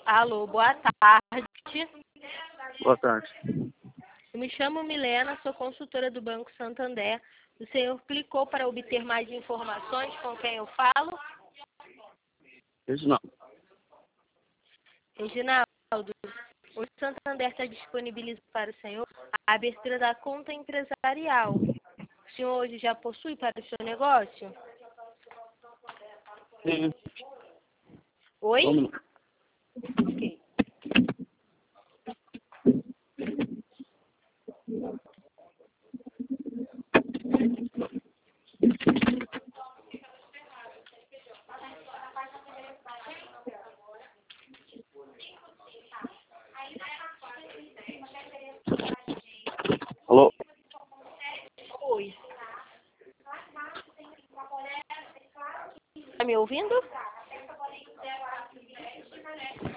Alô, boa tarde. Boa tarde. Eu me chamo Milena, sou consultora do Banco Santander. O senhor clicou para obter mais informações com quem eu falo? Reginaldo. Reginaldo, o Santander está disponibilizando para o senhor a abertura da conta empresarial. O senhor hoje já possui para o seu negócio? Sim. Oi? Vamos lá. Ok. Alô? Oi. Está me ouvindo?